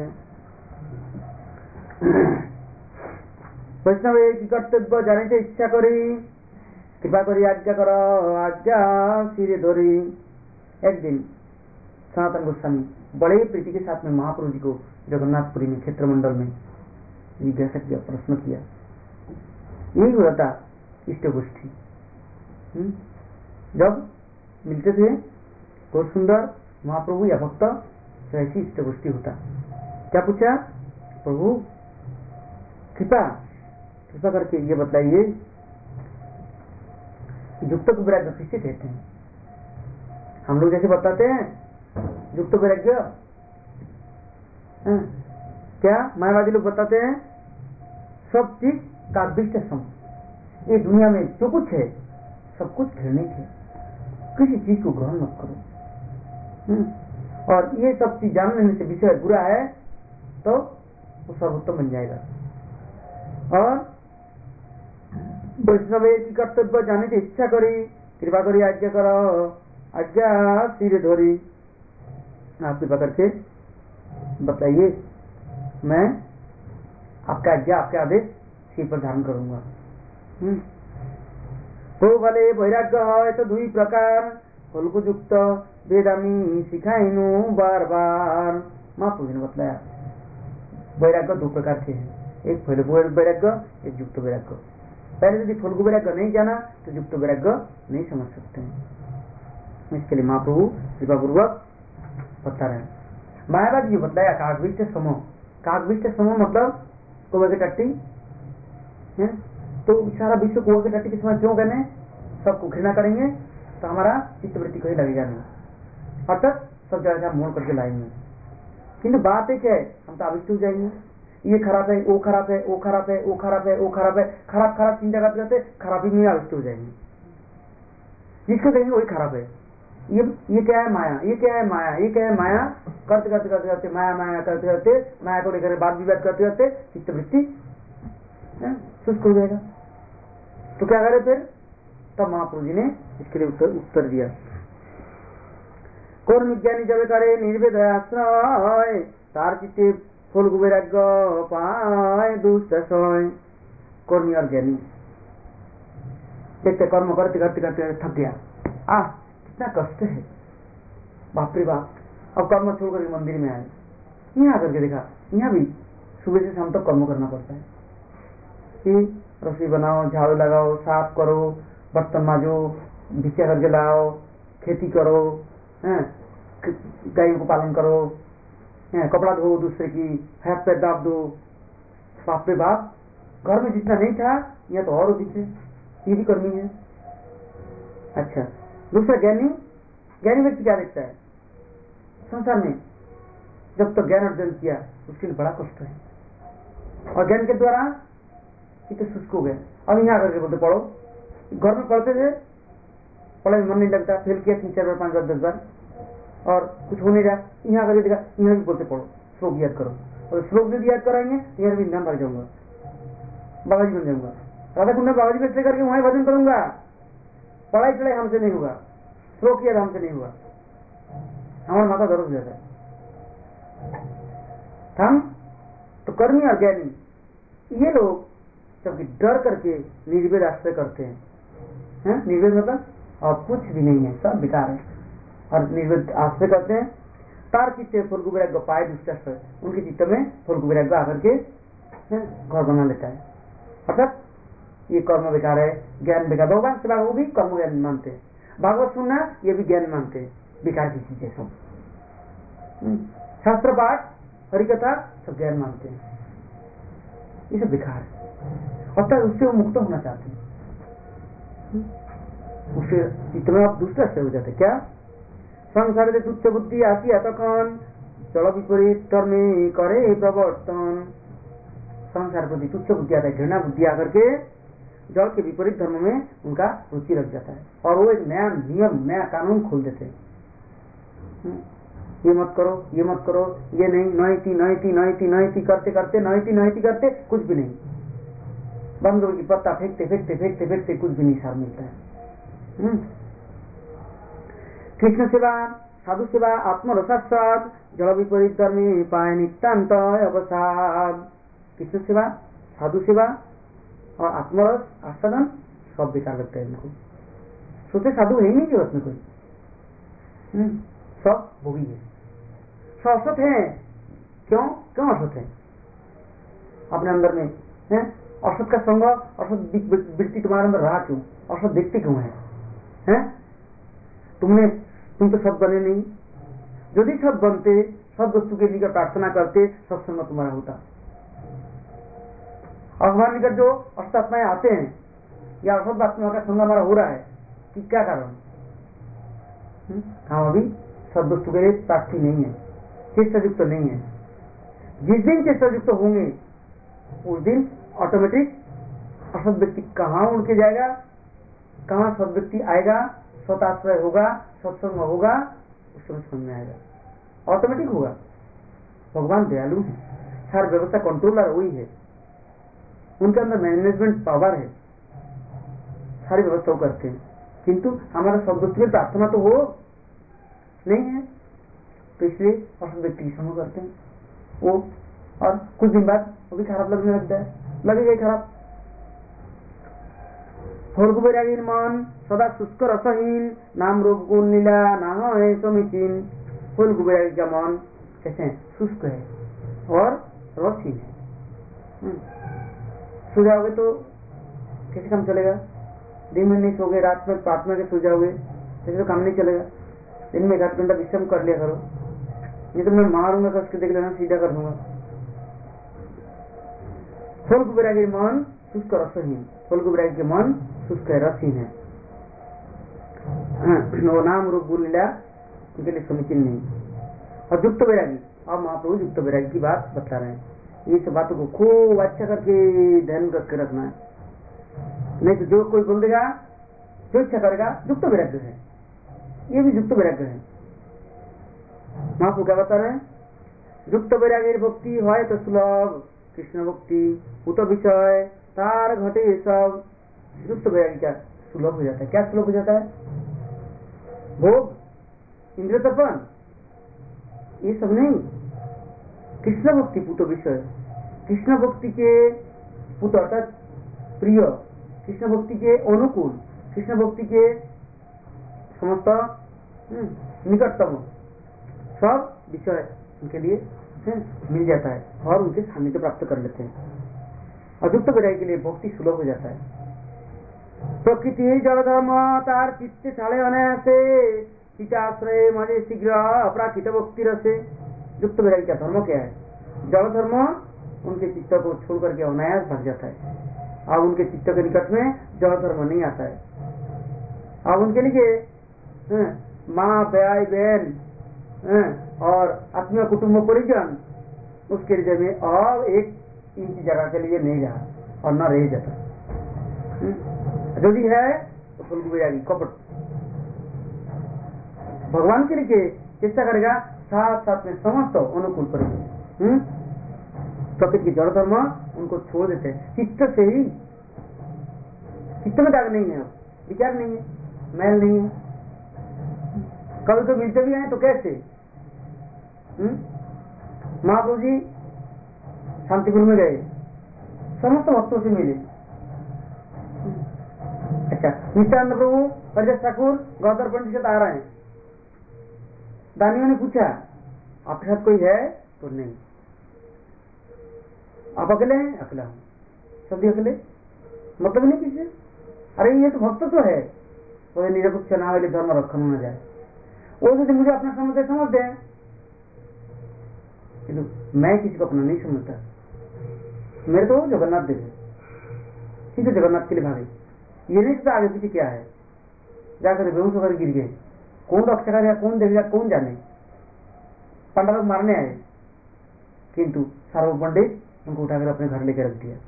বৈষ্ণবের কি কর্তব্য জানিতে ইচ্ছা করি, कृपा करी आज्ञा करो आज्ञा सिरे धरी। एक दिन सनातन गोस्वामी बड़े प्रीति के साथ में महाप्रभु जी को जगन्नाथपुरी में क्षेत्र मंडल में जिज्ञासा किया, प्रश्न किया। यही हुआ था इष्ट गोष्ठी। जब मिलते थे बहुत सुंदर महाप्रभु या भक्त, तो ऐसी इष्ट गोष्ठी होता। क्या पूछा, प्रभु कृपा करके ये बताइए युक्त वैराग्य किसे कहते हैं। हम लोग जैसे बताते हैं युक्त वैराग्य, क्या मायावादी लोग बताते हैं सब चीज का अदृष्ट सम, ये दुनिया में जो कुछ है सब कुछ घृणित है, किसी चीज को ग्रहण मत करो। और ये सब चीज जान लेने से विषय बुरा है तो वो सर्वोत्तम बन जाएगा। और वैष्णव की कर्तव्य जाने की इच्छा करी, कृपा करी आज्ञा करो, आज्ञा सिर धोरी, आप कृपा करके बताइए, मैं आपका आज्ञा आपके आदेश सिर पर धारण करूंगा। तो भले वैराग्य है तो दुई प्रकार, फलगुयुक्त वेदामी सिखाइनु बार बार। महाप्रभु ने बतलाया वैराग्य दो प्रकार के हैं, एक फलगु वैराग्य, एक युक्त वैराग्य। पहले यदि फलगु वैराग्य नहीं जाना तो युक्त वैराग्य नहीं समझ सकते हैं। इसके लिए महाप्रभु कृपा पूर्वक बता रहे हैं। मायावाद ये बतलाया कागविष्ट समूह, कागविष्ट समूह मतलब कुआ के टट्टी है, तो सारा विश्व कुआ के टट्टी के समय क्यों कहने, सबको घृणा करेंगे तो हमारा चित्तवृत्ति कहीं लगेगा नहीं, अर्थात सब जगह मोड़ करके लाएंगे। किंतु बात एक है, हम तो आविष्ट हो जाएंगे, ये खराब है, वो खराब है, वो खराब है, वो खराब है, वो खराब है, खराब खराब चिंता करते करते खराबी में आविष्ट हो जाएंगे। जिसको कहेंगे वही खराब है, ये क्या है माया, ये क्या है माया, ये क्या है माया, करते करते करते करते माया माया करते करते माया को लेकर बात विवाद करते करते चित्तवृत्ति शुष्क हो जाएगा। तो क्या करे फिर, तब महाप्रभु जी ने इसके लिए उत्तर दिया, कौन विज्ञानी जब करे निर्वेद आश्रय, तार चित्ते फल वैराग्य पाए दुष्ट सय। कर्मी और ज्ञानी देखते कर्म करते करते करते थक गया, कितना कष्ट है, बाप रे बाप, अब कर्म छोड़ करके मंदिर में आए, यहाँ आकर के देखा यहाँ भी सुबह से शाम तक कर्म करना पड़ता है, कि रसोई बनाओ, झाड़ू लगाओ, साफ करो, बर्तन मांजो, भिक्षा करके लाओ, खेती करो, गायों को पालन करो, कपड़ा धो दूसरे की, हाथ पैर दाब दो, बाप रे बाप, घर में जितना नहीं था यहाँ तो और अधिक है, ये भी कर्मी है। अच्छा, दूसरा ज्ञानी, ज्ञानी व्यक्ति क्या देखता है संसार में, जब तक ज्ञान अर्जन किया उसके लिए बड़ा कष्ट है, और ज्ञान के द्वारा कितने शुष्क हो गए। अब यहाँ करके बोलते पढ़ो, घर में पढ़ते थे, पढ़ाई में मन नहीं लगता, फेल किया 3 4 बार 5 बार 10 बार और कुछ हो नहीं रहा, यहाँ करके देखा यहाँ भी बोलते पढ़ो, श्लोक याद करो, और श्लोक भी याद कराएंगे तो यहाँ भी नाम भर जाऊंगा, बाबा जी बन जाऊंगा, राधा कुंड बाबा जी बैठे करके वहां भजन करूंगा, पढ़ाई चढ़ाई हमसे नहीं होगा, श्लोक याद हमसे नहीं हुआ, हमारा माथा दर्द हो जाता है। हम तो कर्मी और ज्ञानी ये लोग जबकि डर करके निर्वेद आश्रय करते हैं, निर्वेद मतलब और कुछ भी नहीं है, सब बेकार है, और निर्वेद आश्रय करते हैं। तार चित्ते फलगु वैराग्य पाए दुष्टाश्रय, उनके चित्त में फलगु वैराग्य आकर के घर बना लेता है, अर्थात ये कर्म बेकार है, ज्ञान बेकार। भगवान सेवा वो भी कर्म ज्ञान मानते हैं, भागवत सुनना ये भी ज्ञान मानते हैं, बेकार की चीजें सब, शास्त्र पाठ हरिकथा सब ज्ञान मानते हैं, ये सब बेकार है, अर्थात उससे वो मुक्त होना चाहते हैं, उससे इतना आप दूसरा से हो जाते क्या, संसार से तुच्छ बुद्धि आसिया तखन जल विपरीत कर्मे करे प्रवर्तन। संसार प्रति तुच्छ बुद्धि आता है, घृणा बुद्धि आकर के जल के विपरीत धर्म में उनका रुचि लग जाता है, और वो एक नया नियम, नया कानून खोल देते हैं, ये मत करो, ये मत करो, ये नहीं, नैति नैति नैति नैति करते करते नैति नैति करते कुछ भी नहीं, बंदरों की पत्ता फेंकते फेंकते फेंकते फेंकते कुछ भी नहीं सार मिलता है। कृष्ण सेवा, साधु सेवा, आत्मरसास्वाद, जल विपरीत धर्मी पाए नित्यान्त अवसाद। कृष्ण सेवा, साधु सेवा और आत्मरस आस्वादन सब बेकार लगता है इनको, सोचे साधु है ही नहीं जरूरत में कोई, सब भोगी है, सब असत है। क्यों क्यों असत है, अपने अंदर में है असत का संग, असत वृत्ति तुम्हारे अंदर रहा क्यों, असत देखते क्यों है? तुम तो सब बने नहीं, यदि सब बनते, सब वस्तु के लिए प्रार्थना करते, सत्संग तुम्हारा होता। और हमारे निकट जो असत आत्माएं आते हैं या असत आत्मा का संग हमारा हो रहा है, कि क्या कारण, हम अभी सब वस्तु के लिए प्रार्थी नहीं है, चेष्टायुक्त नहीं है। जिस दिन चेष्टायुक्त होंगे उस दिन ऑटोमेटिक असत व्यक्ति कहाँ उड़ के जाएगा, कहाँ सत व्यक्ति आएगा, स्वताश्रय होगा, सत्संग होगा, उस समय समझ में आएगा, ऑटोमेटिक होगा। भगवान दयालु है, सारी व्यवस्था कंट्रोलर वही है, उनके अंदर मैनेजमेंट पावर है, सारी व्यवस्था वो करते हैं। किंतु हमारा सब व्यक्ति में प्रार्थना तो हो नहीं है, तो इसलिए असत व्यक्ति की समूह करते हैं वो, और कुछ दिन बाद वो भी खराब लगने लगता है, लगेगा खराब। फल्गु बैरागी मन सदा शुष्क रसहीन, नाम रूप गुण लीला ना है समीचीन। फल्गु बैरागी का मन कैसे है, शुष्क है और रसहीन है। सो जाओगे तो कैसे काम चलेगा, दिन में नहीं सोगे, रात में प्रार्थना के सो जाओगे, ऐसे तो काम नहीं चलेगा। दिन में 1 घंटा विश्राम कर लिया करो, नहीं तो मैं मारूंगा, कस के देख लेना, सीधा कर दूंगा। फल्गु बैरागी मन शुष्क रसहीन, फल्गु बैरागी के मन शुष्क है, रसहीन है, वो नाम रूप गुण लीला उनके लिए समीचीन नहीं। और युक्त बैरागी, अब महाप्रभु युक्त बैरागी की बात बता रहे हैं। ये सब बातों को खूब अच्छा करके ध्यान रख के रखना है, नहीं तो जो कोई बोल देगा, जो इच्छा करेगा, युक्त वैराग्य है, ये भी युक्त वैराग्य है। महाप्रभु क्या बता रहे हैं, युक्त वैराग्य भक्ति है तो सुलभ, कृष्ण भक्ति उत विषय तार घटे सब। युक्त वैराग्य क्या सुलभ हो जाता है, क्या सुलभ हो जाता है, भोग, इंद्रिय तर्पण, ये सब नहीं, कृष्ण भक्ति पुत विषय, कृष्ण भक्ति के पुत अर्थात प्रिय, कृष्ण भक्ति के अनुकूल, कृष्ण भक्ति के समस्त निकटतम सब विषय उनके लिए मिल जाता है और उनके सानिध्य प्राप्त कर लेते हैं। अयुक्त वैरागी के लिए भक्ति सुलभ हो जाता है। प्रकृति जड़ धर्म तार चित्ते छाड़े अनायासे, चिताश्रय मजे शीघ्र अपराकृत भक्ति रसे। युक्त वैरागी का धर्म क्या है, जड़ धर्म उनके चित्त को छोड़ करके अनायास भाग जाता है। अब उनके चित्त के निकट में जड़ धर्म नहीं आता है। अब उनके लिए माँ भाई बहन और आत्मीय कुटुंब परिजन उसके हृदय में और 1 इंच जगह के लिए नहीं रहा और न रह जाता। यदि है तो फल्गु बैरागी कपट भगवान के लिए चेष्टा करेगा, साथ साथ में समस्त अनुकूल करेगा। प्रकृति के जड़ धर्म उनको छोड़ देते हैं, चित्त से ही, चित्त में दाग नहीं है, विचार नहीं है, मैल नहीं है। कभी तो मिलते भी हैं तो कैसे, महाप्रभु जी शांतिपुर में गए, समस्त भक्तों से मिले। अच्छा, नित्यानंद प्रभु हरिदास ठाकुर गौतर पंडित के साथ आ रहे हैं, दानियों ने पूछा आपके साथ कोई है तो नहीं, आप अकेले हैं, अकेला हूं, सभी अकेले, मतलब नहीं किसी। अरे ये तो भक्त तो है, तो निरकुश चनावली धर्म रखन न जाए, वो तो मुझे अपना समझते हैं, किंतु मैं किसी को अपना नहीं समझता। मेरे तो जगन्नाथ देव है, ठीक है, जगन्नाथ के लिए भागे, ये नहीं पता आगे पीछे क्या है, जाकर बेहोश होकर गिर गए, कौन रक्षा करेगा, कौन देखेगा, कौन जाने। पंडा लोग मारने आए, किंतु सार्वभौम पंडित उनको उठाकर अपने घर लेकर रख दिया।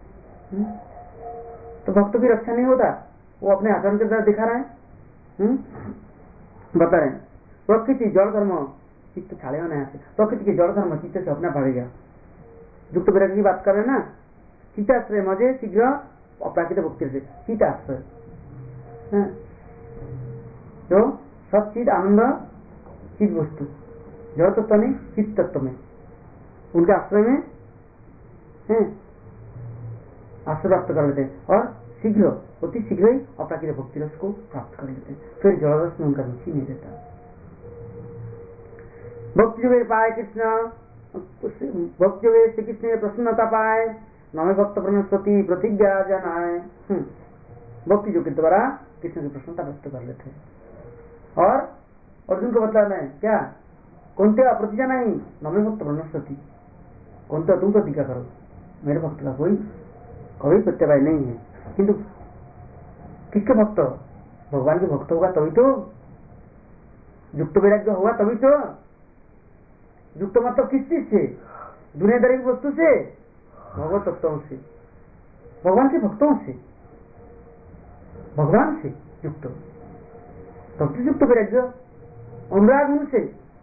तो भक्तों की रक्षा नहीं होता, वो अपने आचरण के द्वारा दिखा रहे हैं। बता रहे हैं प्रकृति जड़ धर्म चित्त छाड़े होना है, प्रकृति के जड़ धर्म चित्त से अपना भागेगा। युक्त वैरागी की बात कर रहे हैं ना, चित्ताश्रय मजे शीघ्र अपराकृत भक्ति से, चित्ताश्रय जो सब चीज आनंद चित वस्तु, जड़ तत्व नहीं चित्त तत्व में, उनके आश्रय में आश्रय प्राप्त कर लेते हैं और शीघ्र, अति शीघ्र ही अपराकृत भक्ति रस को प्राप्त कर लेते हैं, फिर जड़ रस में उनका रुचि नहीं रहता। भक्ति जो पाए कृष्ण, भक्ति जो श्री कृष्ण प्रसन्नता पाए, नवे भक्त वनस्पति प्रतिज्ञा जनाए। भक्ति जो के द्वारा कृष्ण की प्रसन्नता व्यक्त कर लेते हैं। और अर्जुन को बतलाना है क्या, कौनते प्रतिज्ञा नहीं, नवे भक्त वनस्पति, कौनते तुम प्रतिज्ञा करो, मेरे भक्त का कोई कभी प्रत्यवाय नहीं है। किंतु किसके भक्त, भगवान के भक्त होगा तभी तो, युक्त वैराग्य होगा तभी तो। युक्त मतलब किस चीज से, दुनियादारी की वस्तु से, भगवत तत्व से। भगवान के भक्तों से, भगवान से युक्त, भक्ति युक्त वैराग्य, अनुराग उनसे,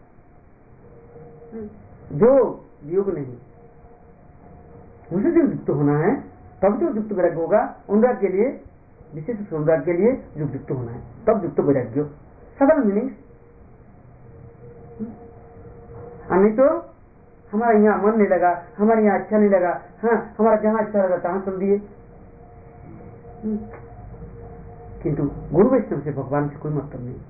जो वियोग नहीं, उनसे जो युक्त होना है तब तो युक्त वैराग्य होगा। अनुराग के लिए, विशेष अनुराग के लिए जो युक्त होना है तब युक्त वैराग्य, सदल मीनिंग। नहीं तो हमारा यहाँ मन नहीं लगा, हमारे यहाँ अच्छा नहीं लगा, हाँ हमारा जहां अच्छा लगा तहां चल दिए, किंतु गुरु वैष्णव से भगवान से कोई मतलब नहीं,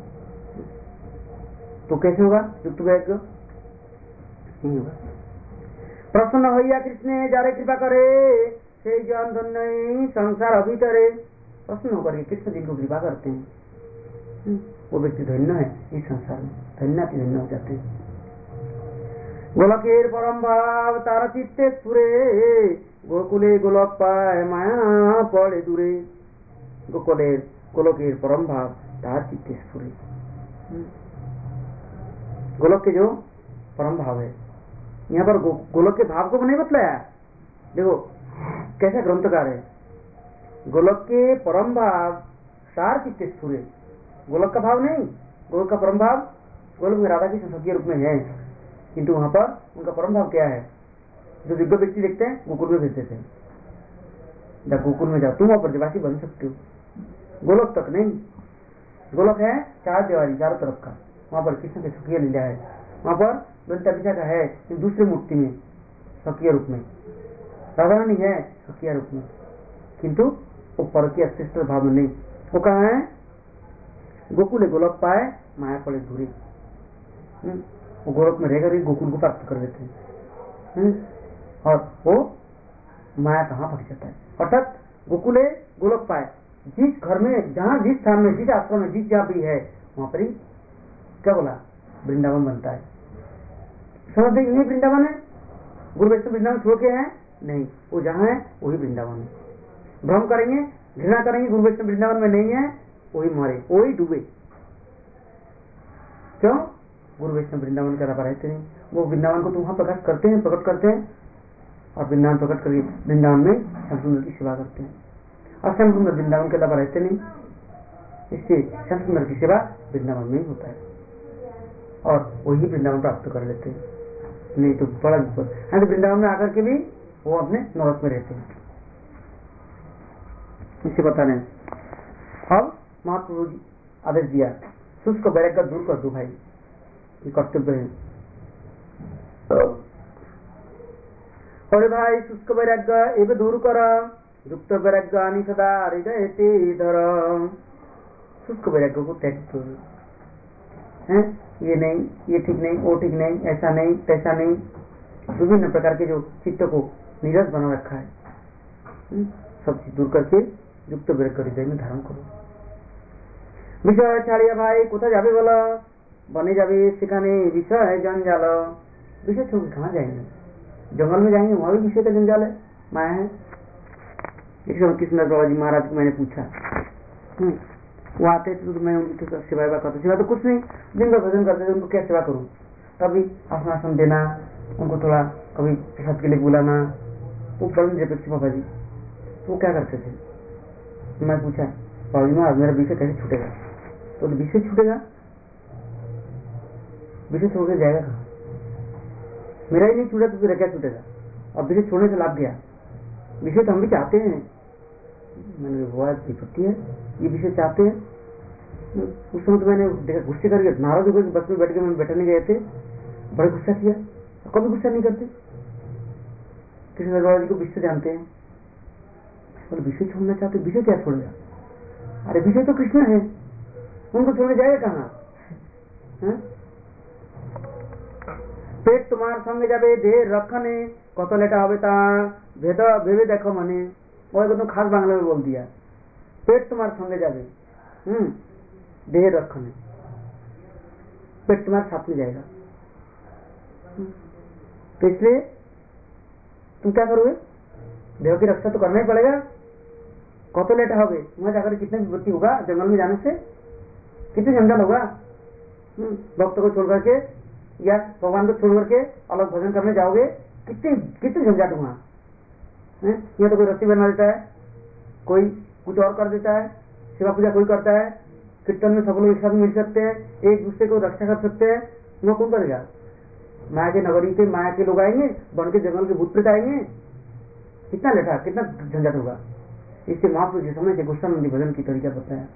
तो कैसे होगा युक्त वैराग्य? नहीं होगा। प्रसन्न होइया कृष्ण जारे कृपा करे, से जन धन्य संसार अभितरे। प्रसन्न होकर कृष्ण जिनको कृपा करते हैं वो व्यक्ति धन्य है इस संसार में, धन्याति धन्य हो जाते हैं। गोलकेर परम भाव तारा चित्ते स्फुरे, गोकुले गोलक पाए माया पड़े दूरे। गोलकेर परम भाव तारा चित्ते स्फुरे, गोलक के जो परम भाव है, यहाँ पर गोलक के भाव को नहीं बतलाया। देखो कैसा ग्रंथकार है, गोलक के परम भाव तार चित्ते स्फुरे, गोलक का भाव नहीं, गोलक का परम भाव, गोलक में राधा कृष्ण सखी रूप में है, किंतु वहां पर उनका परम भाव क्या है? जो दिव्य व्यक्ति देखते हैं गोकुल में भेजते थे, जब गोकुल में जाओ तुम वहां ब्रजवासी बन सकते हो, गोलक तक नहीं। गोलक है चार देवारी चारों तरफ का, वहां पर कृष्ण की सखिया लीला है, वहां पर दंता का है दूसरी मूर्ति में सखिया रूप में, राधा रानी है सखिया रूप में, किंतु वो पर की अतिष्ठ भाव में नहीं। वो कहा है गोकुल गोलक पाए माया पड़े दूरी, वो गोलक में रहकर गोकुल को प्राप्त कर देते हैं, और वो माया कहाँ फट जाता है। अर्थात गोकुले गोलक पाए, जिस घर में जहां जिस स्थान में जिस आश्रम में जिस जहां भी है वहां पर ही क्या बोला वृंदावन बनता है। समझते यही वृंदावन है, गुरु वैष्णव वृंदावन छोड़ के है नहीं, वो जहां है वही वृंदावन है। भ्रम करेंगे घृणा करेंगे गुरु वैष्णव वृंदावन में नहीं है, वही मरे वही डूबे। क्यों? गुरु वैष्णव वृंदावन के अलावा रहते नहीं, वो वृंदावन को तो वहां प्रकाश करते हैं, प्रकट करते हैं, और वृंदावन प्रकट करके वृंदावन में श्याम सुंदर की सेवा करते हैं, और श्याम सुंदर वृंदावन के अलावा रहते नहीं, इससे श्याम सुंदर की सेवा वृंदावन में ही होता है, और वही वृंदावन प्राप्त कर लेते हैं। नहीं तो बड़ा विपद है, तो वृंदावन में आकर के भी वो अपने नरक में रहते हैं। इसे बता रहे हैं। अब महाप्रभु जी आदेश दिया, शुष्क वैराग्य दूर कर दो भाई, ये कर्तव्य है। अरे भाई शुष्क वैराग्य एवं दूर कर, युक्त वैराग्य आनी सदा हृदय धर। शुष्क वैराग्य को त्याग दो, ये नहीं, ये ठीक नहीं, वो ठीक नहीं, ऐसा नहीं, तैसा नहीं, विभिन्न प्रकार के जो चित्त को नीरस बना रखा है, सब चीज दूर करके युक्त वैराग्य हृदय में धारण करो। विषय छाड़िया भाई कोथा जाबे बोला, बने जाबे सेखाने विषय है जंजाल। विषय छोड़ कहाँ जाएंगे? जंगल में जाएंगे, वहां भी विषय का जंजाल है, माया है। कृष्ण बाबा जी महाराज को मैंने पूछा, वो आते थे तो मैं उनकी तो सेवा करता, सेवा तो कुछ नहीं, दिन भर भजन करते थे, उनको क्या सेवा करूं? कभी आसन देना, उनको थोड़ा कभी प्रसाद के लिए बुलाना, वो बड़े अपेक्षा बाबा जी। तो वो क्या करते थे? मैं पूछा बाबा जी महाराज मेरा विषय कैसे छूटेगा? तो विषय छूटेगा, विषय छोड़ के जाएगा कहाँ? मेरा ही नहीं छूटा तो फिर क्या छूटेगा? और विषय छोड़ने से लाभ गया, विषय तो हम भी चाहते हैं, मैंने बहुत विपत्ति है, ये विषय चाहते हैं। उस समय तो मैंने देखा गुस्से करके नाराज होकर बस में बैठ के मैं बैठने गए थे, बड़ा गुस्सा किया, कभी गुस्सा नहीं करते। कृष्ण बाबा जी को विषय जानते हैं, बोले विषय छोड़ना चाहते, विषय क्या छोड़ेगा? अरे विषय तो कृष्ण है, उनको छोड़ने जाएगा कहाँ? पेट तुम्हार संगे जाबे देह रखने कत लेटा হবে তা भेद भेबे देखो मने। वो एकदम खास बांग्ला में बोल दिया, पेट तुम्हारे संगे जाबे, देह रखने, पेट तुम्हारे साथ में जाएगा। तो इसलिए तुम क्या करोगे? देह की रक्षा तो करना ही पड़ेगा। कत लेटा होगे, वहां जाकर कितने विपत्ति होगा, जंगल में जाने से कितने जंजाल होगा। भक्त को छोड़ करके या भगवान को छोड़ करके अलग भजन करने जाओगे, कितने कितने झंझट वहां, यहाँ तो कोई रस्सी बना देता है, कोई कुछ और कर देता है, सेवा पूजा कोई करता है, कीर्तन में सब लोग एक साथ मिल सकते हैं, एक दूसरे को रक्षा कर सकते हैं, वो कौन करेगा? माया के नगरी के माया के लोग आएंगे, बन के जंगल के भूत प्रेत आएंगे, कितना लेटा, कितना झंझट होगा। इससे महापुरुष जी समय के गोस्वामी भजन की तरीका बताया।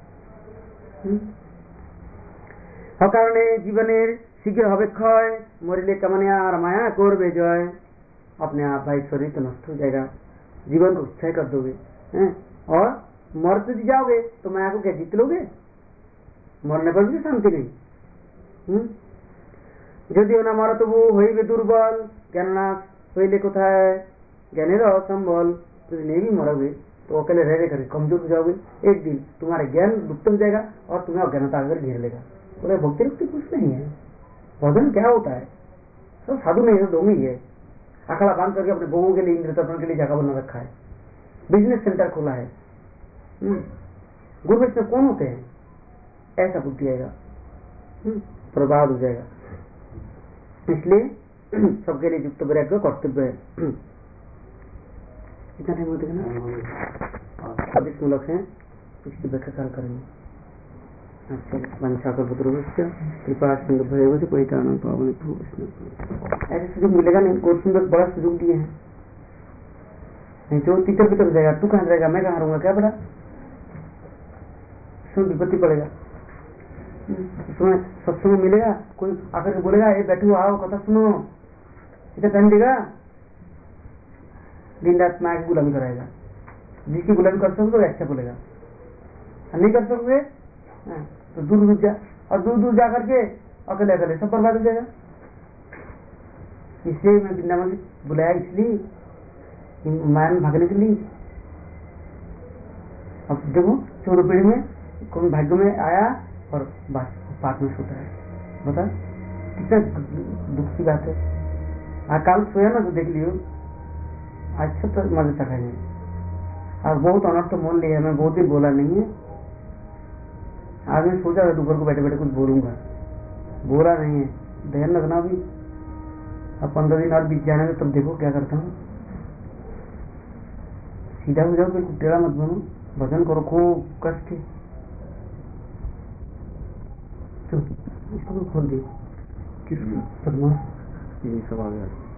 अकारणे जीवनेर शीघ्र हवे क्षय, मरिले कमने और माया करबे जय। अपने आप भाई शरीर तो नष्ट हो जाएगा, जीवन को क्षय कर दोगे, और मर तो जाओगे तो माया को क्या जीत लोगे? मरने पर भी शांति नहीं। यदि ना मारो तो वो हईबे दुर्बल, ज्ञाननाश पहले कोथाय ज्ञानेर असंबल। तो नहीं भी मरोगे तो अकेले रह कर कमजोर हो जाओगे, एक दिन तुम्हारा ज्ञान लुप्त हो जाएगा और तुम्हें अज्ञानता आकर घेर लेगा। बोले भक्ति रुक्ति कुछ नहीं है, भजन क्या होता है? सब साधु नहीं है, डोंगी है। अखाड़ा बांध करके अपने बहुओं के लिए, इंद्र तर्पण के लिए जगह बना रखा है, बिजनेस सेंटर खोला है। गुरु वैष्णव कौन होते हैं? ऐसा बुद्धि आएगा, बर्बाद हो जाएगा। इसलिए सबके लिए युक्त वैराग्य कर्तव्य है। कितना टाइम होता है ना? 26 मूलक है, इसकी व्याख्या काल करेंगे। अच्छा, वंशा का पुत्र कृपा सिंह भय परितान पावन। ऐसे सुযোগ मिलेगा नहीं, कोर्स में बड़ा सुযোग दिए हैं, नहीं तो तीतर भीतर जाएगा, तू कहाँ रहेगा, मैं कहाँ रहूंगा, क्या पता सुन विपत्ति पड़ेगा। सत्संग मिलेगा, कोई आकर के बोलेगा ये बैठो आओ कथा सुनो, इतना टाइम देगा, दिन रात माया की गुलामी कराएगा। जिसकी गुलामी कर सकोगे तो अच्छा बोलेगा, नहीं कर सकोगे तो दूर दूर जा, और दूर दूर जा करके अकेले अकेले सब बर्बाद हो जाएगा। इसलिए मैं वृंदावन से बुलाया, इसलिए माया में भागने के लिए। अब देखो 14 पीढ़ी में कोई भाग्य में आया और बस पाठ में सोता है, बता कितना दुख की बात है। आज काल सोया ना तो देख लियो, अच्छा तो मजे तक है। और बहुत अनर्थ मोल लिया, मैं बहुत दिन बोला नहीं है। आज मैं सोचा था दोपहर को बैठे बैठे कुछ बोलूंगा, बोला नहीं है, ध्यान रखना भी। अब 15 दिन और बीत जाने में तब देखो क्या करता हूँ। सीधा हो जाओ, बिल्कुल टेढ़ा मत बनो, भजन करो खूब कष्ट। इसको खोल दे, किसको? यही सब आ गया।